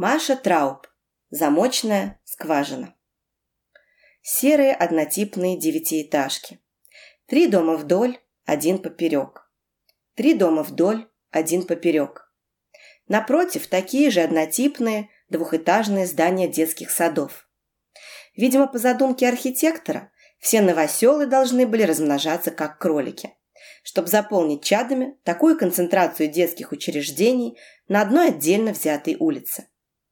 Маша Трауб. Замочная скважина. Серые однотипные девятиэтажки. 3 дома вдоль, 1 поперек. 3 дома вдоль, 1 поперек. Напротив такие же однотипные двухэтажные здания детских садов. Видимо, по задумке архитектора, все новоселы должны были размножаться как кролики, чтобы заполнить чадами такую концентрацию детских учреждений на одной отдельно взятой улице.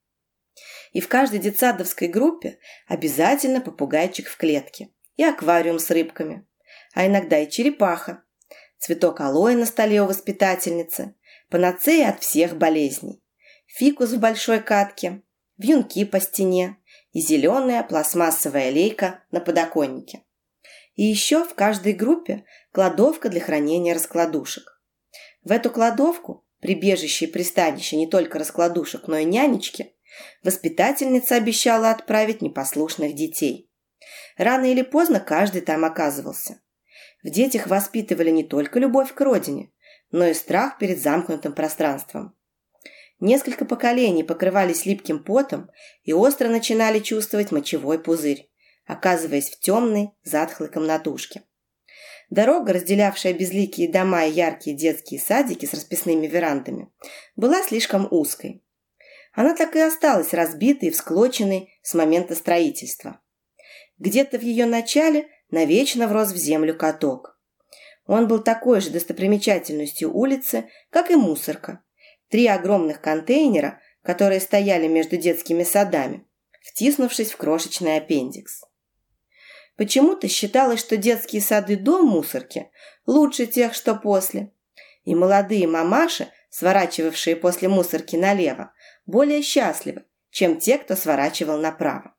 И в каждой детсадовской группе обязательно попугайчик в клетке и аквариум с рыбками, а иногда и черепаха, цветок алоэ на столе у воспитательницы, панацея от всех болезней, фикус в большой катке, вьюнки по стене и зеленая пластмассовая лейка на подоконнике. И еще в каждой группе кладовка для хранения раскладушек. В эту кладовку, прибежище и пристанище не только раскладушек, но и нянечки, воспитательница обещала отправить непослушных детей. Рано или поздно каждый там оказывался. В детях воспитывали не только любовь к родине, но и страх перед замкнутым пространством. Несколько поколений покрывались липким потом и остро начинали чувствовать мочевой пузырь, оказываясь в темной, затхлой комнатушке. Дорога, разделявшая безликие дома и яркие детские садики с расписными верандами, была слишком узкой. Она так и осталась разбитой и всклоченной с момента строительства. Где-то в ее начале навечно врос в землю каток. Он был такой же достопримечательностью улицы, как и мусорка. 3 огромных контейнера, которые стояли между детскими садами, втиснувшись в крошечный аппендикс. Почему-то считалось, что детские сады до мусорки лучше тех, что после. И молодые мамаши, сворачивавшие после мусорки налево, более счастливы, чем те, кто сворачивал направо.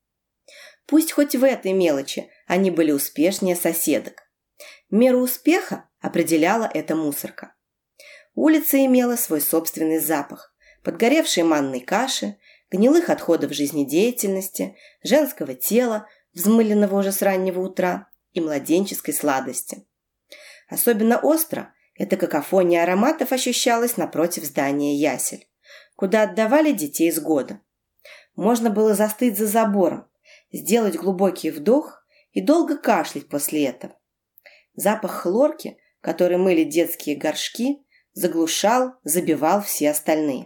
Пусть хоть в этой мелочи они были успешнее соседок. Меру успеха определяла эта мусорка. Улица имела свой собственный запах: подгоревшей манной каши, гнилых отходов жизнедеятельности, женского тела, взмыленного уже с раннего утра, и младенческой сладости. Особенно остро эта какофония ароматов ощущалась напротив здания ясель, куда отдавали детей с года. Можно было застыть за забором, сделать глубокий вдох и долго кашлять после этого. Запах хлорки, который мыли детские горшки, заглушал, забивал все остальные.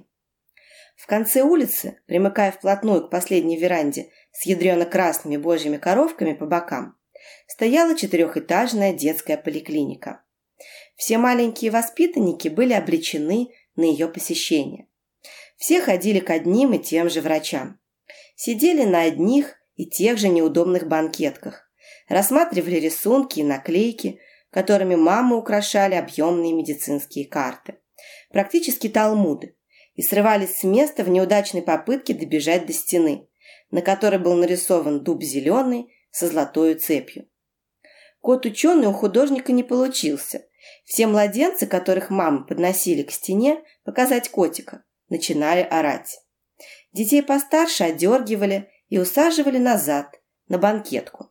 В конце улицы, примыкая вплотную к последней веранде с ядрено-красными божьими коровками по бокам, стояла 4-этажная детская поликлиника. Все маленькие воспитанники были обречены на ее посещение. Все ходили к одним и тем же врачам. Сидели на одних и тех же неудобных банкетках, рассматривали рисунки и наклейки, которыми мамы украшали объемные медицинские карты, практически талмуды, и срывались с места в неудачной попытке добежать до стены, на которой был нарисован дуб зеленый со золотой цепью. Кот-ученый у художника не получился. Все младенцы, которых мамы подносили к стене показать котика, начинали орать. Детей постарше одергивали и усаживали назад, на банкетку.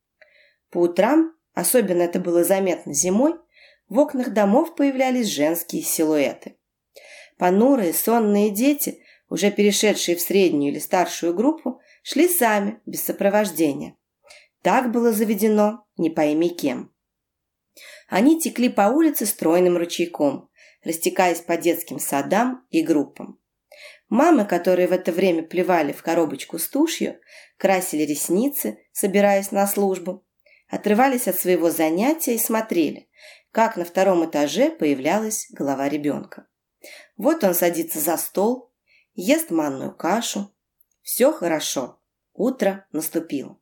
По утрам, особенно это было заметно зимой, в окнах домов появлялись женские силуэты. Понурые, сонные дети, уже перешедшие в среднюю или старшую группу, шли сами, без сопровождения. Так было заведено не пойми кем. Они текли по улице стройным ручейком, растекаясь по детским садам и группам. Мамы, которые в это время плевали в коробочку с тушью, красили ресницы, собираясь на службу, отрывались от своего занятия и смотрели, как на 2-м этаже появлялась голова ребенка. Вот он садится за стол, ест манную кашу. Все хорошо, утро наступило.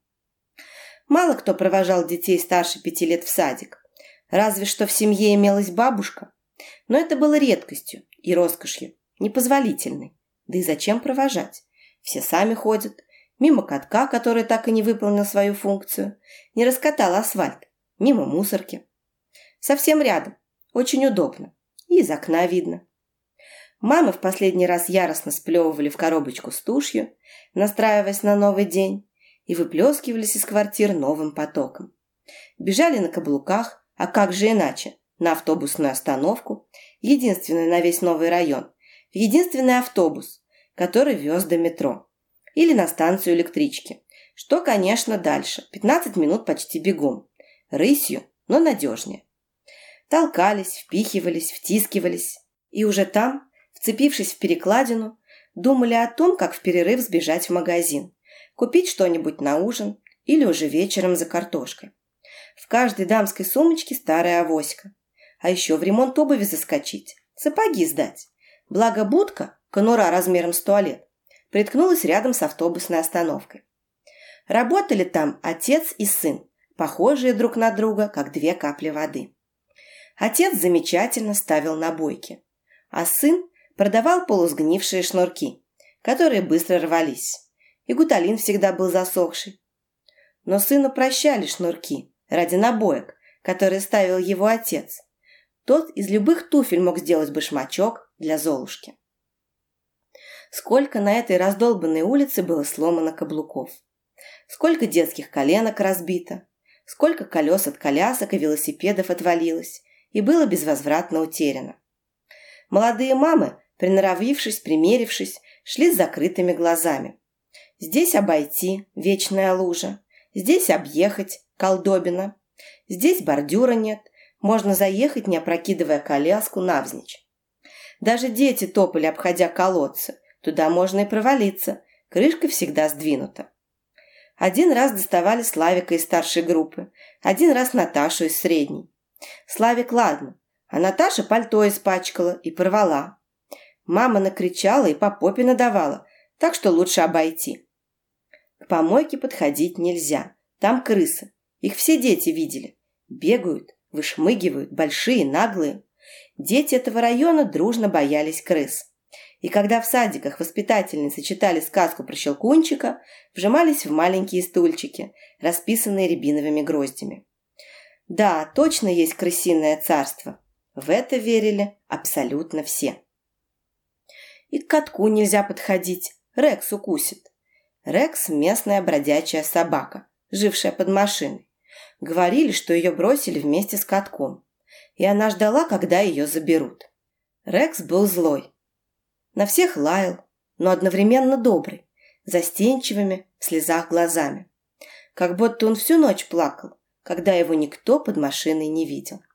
Мало кто провожал детей старше 5 лет в садик, разве что в семье имелась бабушка, но это было редкостью и роскошью, непозволительной. Да и зачем провожать? Все сами ходят, мимо катка, который так и не выполнил свою функцию, не раскатал асфальт, мимо мусорки. Совсем рядом, очень удобно, и из окна видно. Мамы в последний раз яростно сплевывали в коробочку с тушью, настраиваясь на новый день, и выплескивались из квартир новым потоком. Бежали на каблуках, а как же иначе, на автобусную остановку, единственный на весь новый район, в единственный автобус, который вез до метро. Или на станцию электрички. Что, конечно, дальше. 15 минут почти бегом. Рысью, но надежнее. Толкались, впихивались, втискивались. И уже там, вцепившись в перекладину, думали о том, как в перерыв сбежать в магазин, купить что-нибудь на ужин или уже вечером за картошкой. В каждой дамской сумочке старая авоська. А еще в ремонт обуви заскочить, сапоги сдать. Благо будка, конура размером с туалет, приткнулась рядом с автобусной остановкой. Работали там отец и сын, похожие друг на друга, как две капли воды. Отец замечательно ставил набойки, а сын продавал полусгнившие шнурки, которые быстро рвались, и гуталин всегда был засохший. Но сыну прощали шнурки ради набоек, которые ставил его отец. Тот из любых туфель мог сделать башмачок для Золушки. Сколько на этой раздолбанной улице было сломано каблуков. Сколько детских коленок разбито. Сколько колес от колясок и велосипедов отвалилось и было безвозвратно утеряно. Молодые мамы, приноровившись, примерившись, шли с закрытыми глазами. Здесь обойти – вечная лужа. Здесь объехать – колдобина. Здесь бордюра нет. Можно заехать, не опрокидывая коляску навзничь. Даже дети топали, обходя колодцы. Туда можно и провалиться. Крышка всегда сдвинута. Один раз доставали Славика из старшей группы. Один раз Наташу из средней. Славик ладно, а Наташа пальто испачкала и порвала. Мама накричала и по попе надавала, так что лучше обойти. К помойке подходить нельзя. Там крысы. Их все дети видели. Бегают, вышмыгивают, большие, наглые. Дети этого района дружно боялись крыс. И когда в садиках воспитательницы читали сказку про Щелкунчика, вжимались в маленькие стульчики, расписанные рябиновыми гроздями. Да, точно есть крысиное царство. В это верили абсолютно все. И к катку нельзя подходить, Рекс укусит. Рекс – местная бродячая собака, жившая под машиной. Говорили, что ее бросили вместе с катком, и она ждала, когда ее заберут. Рекс был злой. На всех лаял, но одновременно добрый, застенчивыми, в слезах глазами. Как будто он всю ночь плакал, когда его никто под машиной не видел.